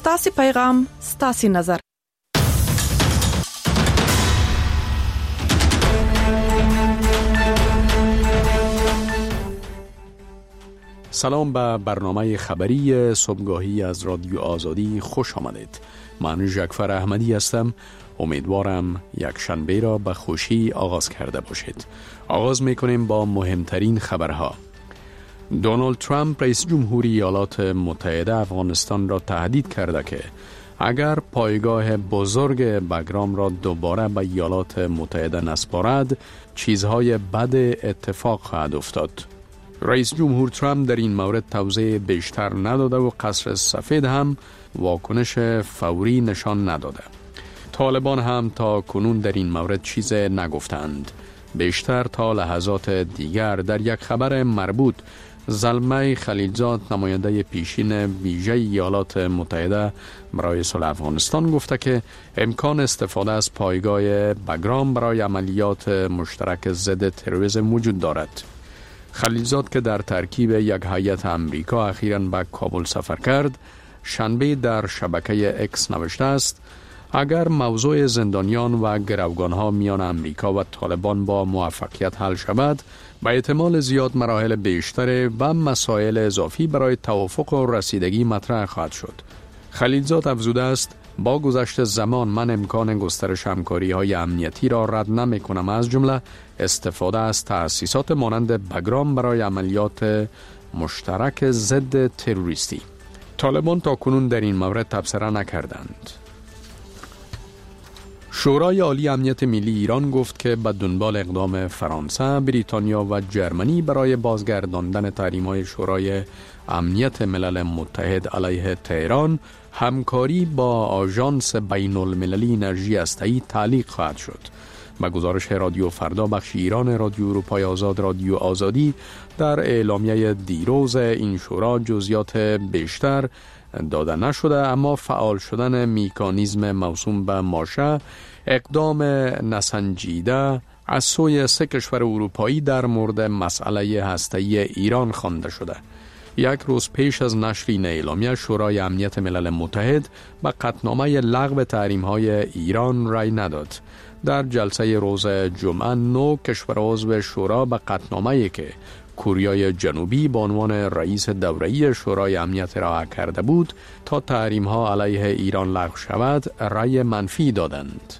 ستاسي پیغام، ستاسي نظر. سلام به برنامه خبری صبحگاهی از رادیو آزادی خوش آمدید. من جعفر احمدی هستم. امیدوارم یک شنبه را به خوشی آغاز کرده باشید. آغاز میکنیم با مهمترین خبرها. دونالد ترامپ رئیس جمهوری ایالات متحده افغانستان را تهدید کرده که اگر پایگاه بزرگ بگرام را دوباره به ایالات متحده نسپارد، چیزهای بد اتفاق خواهد افتاد. رئیس جمهور ترامپ در این مورد توضیح بیشتر نداده و قصر سفید هم واکنش فوری نشان نداده. طالبان هم تا کنون در این مورد چیز نگفتند. بیشتر تا لحظات دیگر در یک خبر مربوط، زلمه خلیلزاد نماینده پیشین ویژه ایالات متحده برای صلح افغانستان گفته که امکان استفاده از پایگاه بگرام برای عملیات مشترک ضد تروریسم وجود دارد. خلیلزاد که در ترکیب یک هیئت امریکا اخیراً به کابل سفر کرد، شنبه در شبکه اکس نوشته است اگر موضوع زندانیان و گروگانها میان امریکا و طالبان با موفقیت حل شود، به احتمال زیاد مراحل بیشتر و مسائل اضافی برای توافق و رسیدگی مطرح خواهد شد. خلیلزاد افزوده است با گذشت زمان من امکان گسترش همکاری‌های امنیتی را رد نمی‌کنم، از جمله استفاده از تأسیسات مانند بگرام برای عملیات مشترک ضد تروریستی. طالبان تا کنون در این مورد تبصره نکردند. شورای عالی امنیت ملی ایران گفت که به دنبال اقدام فرانسه، بریتانیا و جرمنی برای بازگرداندن تحریم‌های شورای امنیت ملل متحد علیه تهران، همکاری با آژانس بین المللی انرژی هسته‌ای تعلیق خواهد شد. با گزارش رادیو فردا بخش ایران رادیو اروپای آزاد رادیو آزادی، در اعلامیه دیروز این شورا جزئیات بیشتر داده نشده، اما فعال شدن میکانیزم موسوم به ماشه اقدام نسنجیده از سوی 3 کشور اروپایی در مورد مسئله هسته‌ای ایران خوانده شده. یک روز پیش از نشر این اعلامیه، شورای امنیت ملل متحد به قطعنامه لغو تحریم‌های ایران رأی نداد. در جلسه روز جمعه 9 کشور عضو شورا به قطعنامه‌ای که کره جنوبی به عنوان رئیس دوره‌ای شورای امنیت را کرده بود تا تحریم‌ها علیه ایران لغو شود، رأی منفی دادند.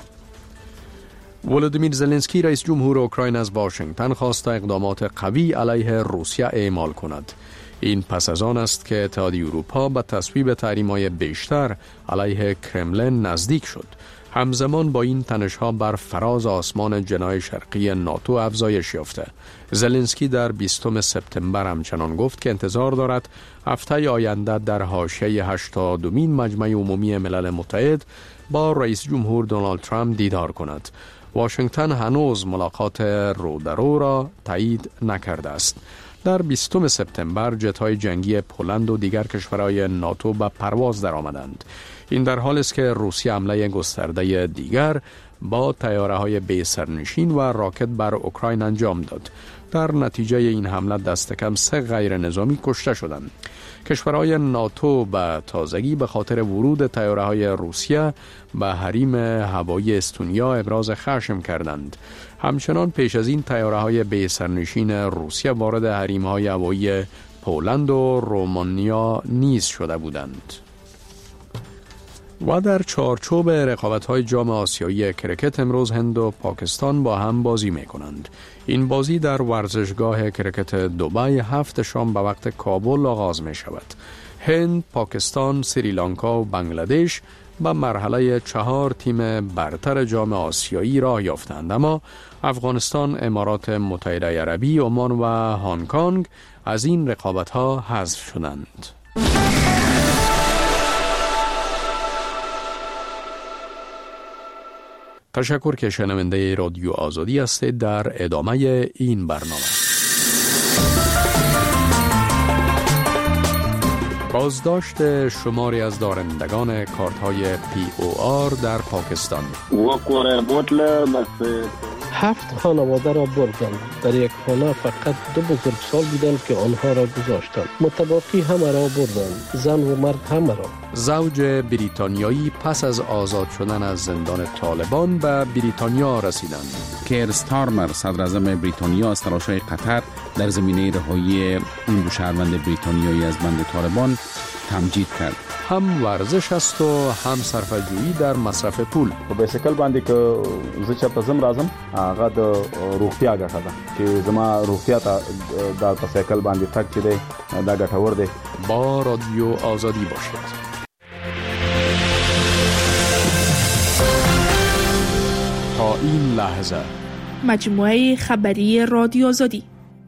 ولودیمیر زلنسکی رئیس جمهور اوکراین از واشنگتن خواست اقدامات قوی علیه روسیه اعمال کند. این پس از آن است که اتحادیه اروپا به تصویب تحریم‌های بیشتر علیه کرملین نزدیک شد. همزمان با این تنش‌ها بر فراز آسمان جناح شرقی ناتو افزایش یافته. زلنسکی در 20 سپتامبر همچنان گفت که انتظار دارد هفته آینده در حاشیه 80مین مجمع عمومی ملل متحد با رئیس جمهور دونالد ترامپ دیدار کند. واشنگتن هنوز ملاقات رو در رو را تایید نکرده است. در 20 سپتامبر جت‌های جنگی پولند و دیگر کشورهای ناتو به پرواز درآمدند. این در حالی است که روسیه حمله گسترده دیگر با طیاره‌های بی سرنشین و راکت بر اوکراین انجام داد. در نتیجه این حمله دست کم 3 غیر نظامی کشته شدند. کشورهای ناتو به تازگی به خاطر ورود طیاره‌های روسیه به حریم هوایی استونیا ابراز خشم کردند. همچنان پیش از این طیاره‌های بی سرنشین روسیه وارد حریم‌های هوایی پولند و رومانیا نیز شده بودند. و در چارچوب رقابت‌های جام آسیایی کرکت امروز هند و پاکستان با هم بازی می‌کنند. این بازی در ورزشگاه کرکت دبی 7 شام به وقت کابل آغاز می‌شود. هند، پاکستان، سریلانکا و بنگلادش به مرحله 4 تیم برتر جام آسیایی راه یافتند، اما افغانستان، امارات متحده عربی، عمان و هنگ کنگ از این رقابت‌ها حذف شدند. تشکر که شنونده رادیو آزادی هستید. در ادامه این برنامه بازداشت شماری از دارندگان کارت‌های POR در پاکستان. 7 خانواده را بردند. در یک خانه فقط 2 بزرگسال بودند که آنها را گذاشتند. متباقی همه را بردند، زن و مرد همه را. زوج بریتانیایی پس از آزاد شدن از زندان طالبان به بریتانیا رسیدند. کیر استارمر صدر اعظم بریتانیا از تلاش‌های قطر در زمینه رهایی این 2 شهروند بریتانیایی از بند طالبان تمجید کرد. هم ورزش است و هم صرفه‌جویی در مصرف پول. په بایسکل باندې که زه چېرته ځم راځم هغه د روغتیا ګټه ده چې زما روغتیا ته دا په سایکل باندې تګ چې دی دا ګټور دی. با رادیو آزادی باشید. تا این لحظه مجموعه خبری رادیو آزادی.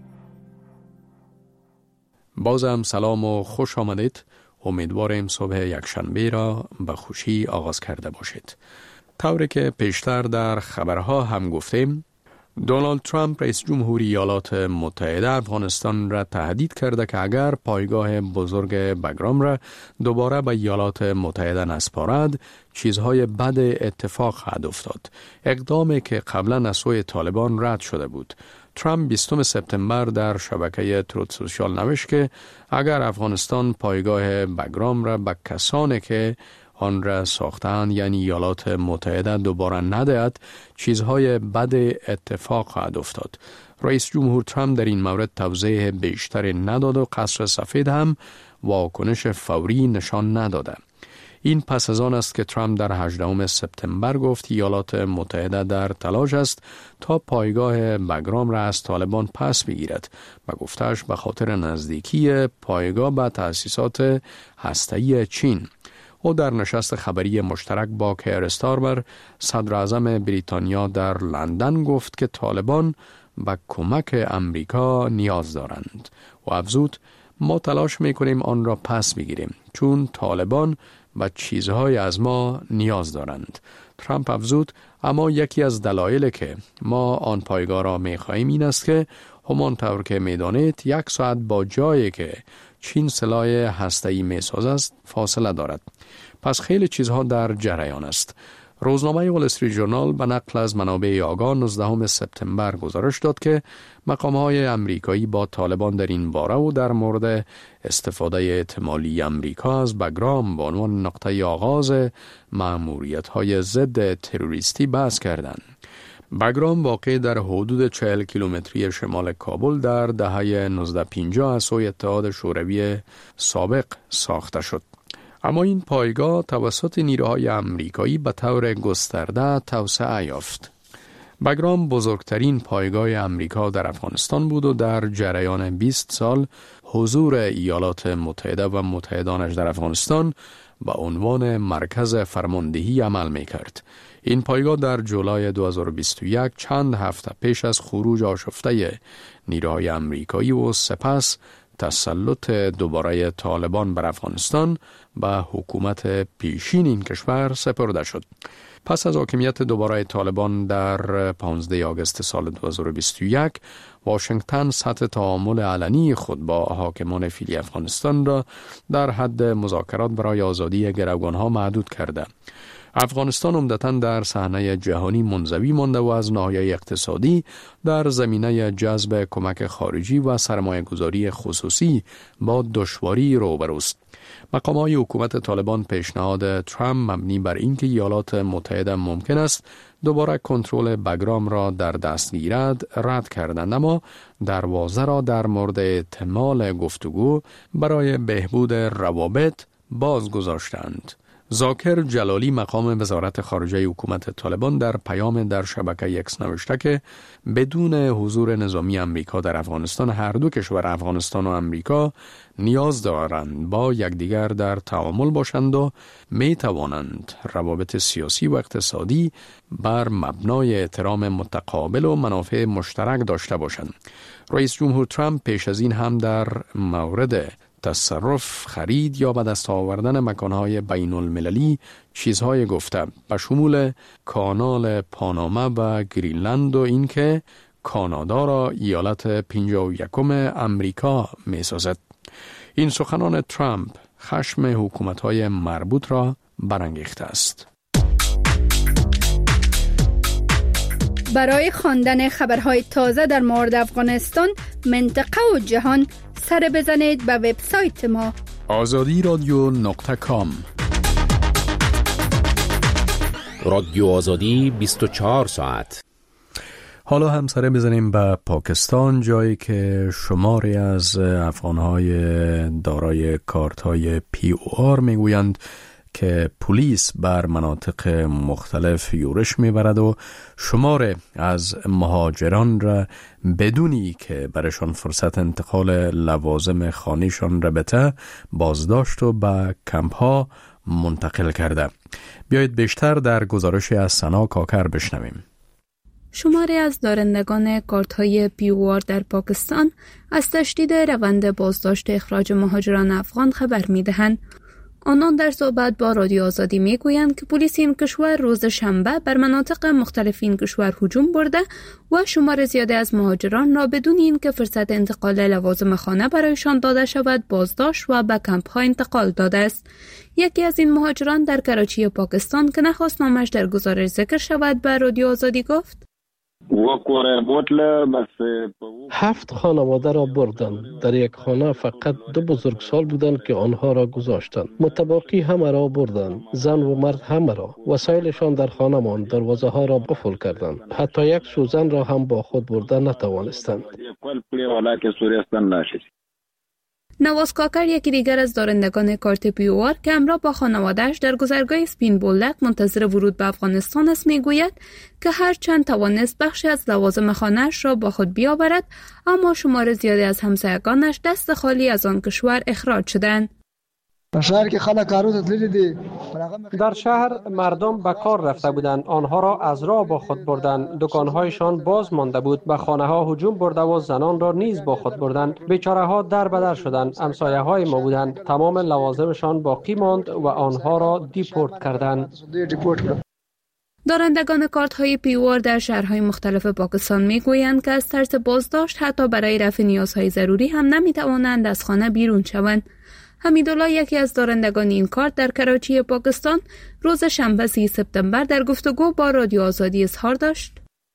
بازم سلام و خوش آمدید. امیدواریم صبح یکشنبه را به خوشی آغاز کرده باشید. طوری که پیشتر در خبرها هم گفتیم، دونالد ترامپ رئیس جمهوری ایالات متحده افغانستان را تهدید کرده که اگر پایگاه بزرگ بگرام را دوباره به ایالات متحده نسپارد، چیزهای بد اتفاق خواهد افتاد. اقدامی که قبلا از سوی طالبان رد شده بود. ترامپ 20 سپتامبر در شبکه تروت سوشال نوشت که اگر افغانستان پایگاه بگرام را به کسانی که آن را ساختند یعنی ایالات متحده دوباره ندهد، چیزهای بد اتفاق خواهد افتاد. رئیس جمهور ترامپ در این مورد توضیح بیشتری نداد و قصر سفید هم واکنش فوری نشان نداده. این پس از آن است که ترامپ در 18 سپتامبر گفت ایالات متحده در تلاش است تا پایگاه بگرام را از طالبان پس بگیرد و گفتش به خاطر نزدیکی پایگاه به تأسیسات هسته‌ای چین. او در نشست خبری مشترک با کیر استارمر صدر اعظم بریتانیا در لندن گفت که طالبان به کمک امریکا نیاز دارند و افزود ما تلاش میکنیم آن را پس بگیریم چون طالبان و چیزهای از ما نیاز دارند. ترامپ افزود اما یکی از دلایلی که ما آن پایگاه را می‌خواهیم این است که همانطور که می‌دانید 1 ساعت با جایی که چین سلاح هسته‌ای می‌سازد فاصله دارد. پس خیلی چیزها در جریان است. روزنامه وال استریت ژورنال به نقل از منابع آگاه 19 سپتامبر گزارش داد که مقام‌های آمریکایی با طالبان در این باره و در مورد استفاده احتمالی آمریکا از بگرام به عنوان نقطه آغاز مأموریت‌های ضد تروریستی بحث کردند. بگرام واقع در حدود 40 کیلومتری شمال کابل در دهه 1950 از سوی اتحاد شوروی سابق ساخته شد. اما این پایگاه توسط نیروهای آمریکایی به طور گسترده توسعه یافت. بگرام بزرگترین پایگاه آمریکا در افغانستان بود و در جریان 20 سال حضور ایالات متحده و متحدانش در افغانستان به عنوان مرکز فرماندهی عمل می‌کرد. این پایگاه در جولای 2021 چند هفته پیش از خروج آشفته نیروهای آمریکایی و سپس تسلط دوباره طالبان بر افغانستان به حکومت پیشین این کشور سپرده شد. پس از حاکمیت دوباره طالبان در 15 آگوست سال 2021 واشنگتن سطح تعامل علنی خود با حاکمان فعلی افغانستان را در حد مذاکرات برای آزادی گروگانها محدود کرده. افغانستان عمدتاً در صحنه جهانی منزوی مانده و از ناحیه اقتصادی در زمینه جذب کمک خارجی و سرمایه‌گذاری خصوصی با دشواری روبروست. مقام‌های حکومت طالبان پیشنهاد ترامپ مبنی بر اینکه ایالات متحده ممکن است دوباره کنترل بگرام را در دست گیرد رد کردند، اما دروازه را در مورد احتمال گفتگو برای بهبود روابط باز گذاشتند. ذاکر جلالی مقام وزارت خارجه حکومت طالبان در پیام در شبکه اکس نوشته که بدون حضور نظامی آمریکا در افغانستان هر دو کشور افغانستان و آمریکا نیاز دارند با یکدیگر در تعامل باشند و می توانند روابط سیاسی و اقتصادی بر مبنای احترام متقابل و منافع مشترک داشته باشند. رئیس جمهور ترامپ پیش از این هم در مورد تصرف، خرید یا به دست آوردن مکانهای بین المللی چیزهای گفته به شمول کانال پاناما و گرینلند و اینکه کانادا را ایالت 51 امریکا می سازد. این سخنان ترامپ خشم حکومت‌های مربوط را برانگیخته است. برای خواندن خبرهای تازه در مورد افغانستان، منطقه و جهان سر بزنید به وبسایت ما azadiradyo.com. رادیو آزادی 24 ساعت. حالا هم سر بزنیم به پاکستان، جایی که شماری از افغانهای دارای کارت‌های POR میگویند که پلیس بر مناطق مختلف یورش میبرد و شمار از مهاجران را بدونی که برشان فرصت انتقال لوازم خانیشان را بده بازداشت و به کمپ ها منتقل کرده. بیایید بیشتر در گزارش از سنا کاکر بشنویم. شماری از دارندگان کارت‌های POR در پاکستان از تشدید روند بازداشت اخراج مهاجران افغان خبر می‌دهند. آنان در صحبت با رادیو آزادی میگویند که پلیس این کشور روز شنبه بر مناطق مختلف این کشور هجوم برده و شمار زیادی از مهاجران را بدون اینکه فرصت انتقال لوازم خانه برایشان داده شود بازداشت و به کمپ‌ها انتقال داده است. یکی از این مهاجران در کراچی پاکستان که نخواست نامش در گزارش ذکر شود به رادیو آزادی گفت: 7 خانواده را بردند. در یک خانه فقط 2 بزرگسال بودند که آنها را گذاشتند. متباقی همه را بردند. زن و مرد همه را. وسایلشان در خانه ماند. دروازه ها را قفل کردند. حتی یک سوزن را هم با خود برده نتوانستند. نواز کاکر یکی دیگر از دارندگان کارت POR که همراه با خانواده‌اش در گذرگاه سپین بولدک منتظر ورود به افغانستان است میگوید که هر چند توانست بخشی از لوازم خانه‌اش را با خود بیاورد، اما شمار زیادی از همسایگانش دست خالی از آن کشور اخراج شدند. در شهر مردم به کار رفته بودند، آنها را از راه با خود بردند. دکانهایشان باز مانده بود، به خانه ها هجوم برده و زنان را نیز با خود بردند. بیچاره ها در بدر شدند. همسایه های ما بودند. تمام لوازمشان باقی ماند و آنها را دیپورت کردند. دارندگان کارت‌های POR در شهرهای مختلف پاکستان میگویند که از ترس بازداشت حتی برای رفع نیازهای ضروری هم نمیتوانند از خانه بیرون شوند. حمیدالله یکی از دارندگان این کارت در کراچی پاکستان روز شنبه 30 سپتامبر در گفتگو با رادیو آزادی اظهار داشت: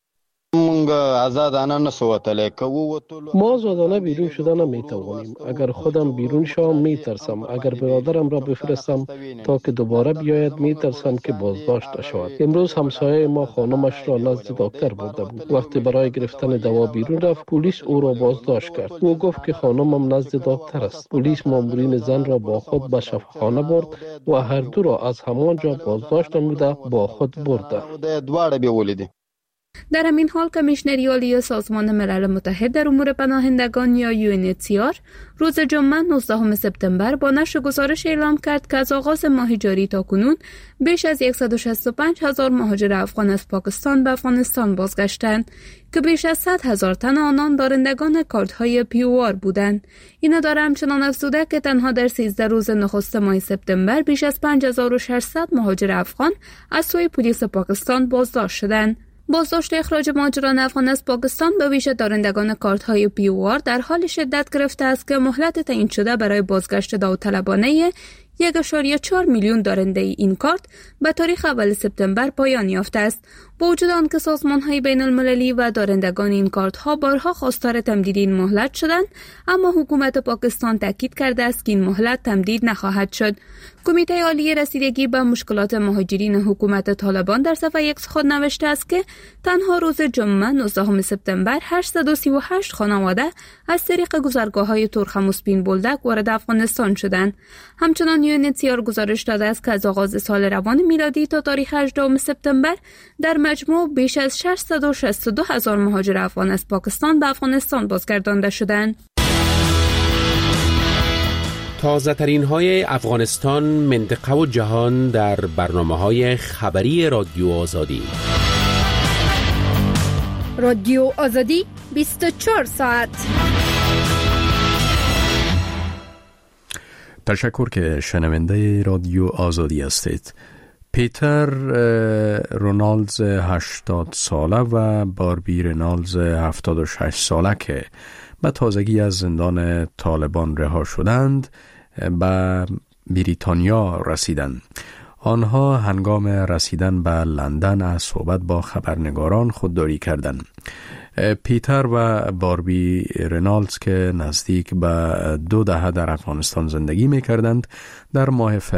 ما آزادانه بیرون شدن نمیتوانیم. اگر خودم بیرون شوم میترسم. اگر برادرم را بفرستم تا که دوباره بیاید میترسم که بازداشت شود. امروز همسایه ما خانمش را نزد دکتر برده بود. وقتی برای گرفتن دوا بیرون رفت پلیس او را بازداشت کرد. او گفت که خانمم نزد دکتر است. پلیس مامورین زن را با خود به شفاخانه برد و هر دو را از همانجا بازداشت نموده با خود برده. در همین حال کمیشنری عالی سازمان ملل متحد در امور پناهندگان یا UNHCR روز جمعه 19 سپتامبر با نشر گزارش اعلام کرد که از آغاز ماه جاری تا کنون بیش از 165,000 مهاجر افغان از پاکستان به افغانستان بازگشتند که بیش از 100,000 تن آنان دارندگان کارت‌های POR بودند. این اداره همچنان افزوده که تنها در 13 روز نخست ماه سپتامبر بیش از 5600 مهاجر افغان از سوی پلیس پاکستان بازداشت شدند. بازداشت اخراج مهاجران افغان از پاکستان به ویژه دارندگان کارت‌های POR در حال شدت گرفته است که مهلت تعیین شده برای بازگشت داوطلبانه 1.4 میلیون دارنده این کارت به تاریخ اول سپتامبر پایان یافته است. با وجود آنکه سازمان‌های بین‌المللی و دارندگان این کارت‌ها بارها خواستار تمدید این مهلت شدند، اما حکومت پاکستان تاکید کرده است که این مهلت تمدید نخواهد شد. کمیته عالی رسیدگی به مشکلات مهاجرین حکومت طالبان در صفحه X خود نوشته است که تنها روز جمعه 19 سپتامبر 838 خانواده از طریق گذرگاه‌های ترخم و سپین بولدک وارد افغانستان شدند. همچنان UNHCR گزارش داده است که از آغاز سال روان میلادی تا تاریخ 18 سپتامبر در مجموع بیش از 662,000 مهاجر افغان از پاکستان به افغانستان بازگردانده شدند. تازه ترین های افغانستان، منطقه و جهان در برنامه‌های خبری رادیو آزادی. رادیو آزادی 24 ساعت. تشکر که شنونده رادیو آزادی هستید. پیتر رونالدز 80 ساله و باربی رونالدز 76 ساله که به تازگی از زندان طالبان رها شدند به بریتانیا رسیدند. آنها هنگام رسیدن به لندن از صحبت با خبرنگاران خودداری کردند. پیتر و باربی رینالدز که نزدیک به 2 دهه در افغانستان زندگی می کردند، در ماه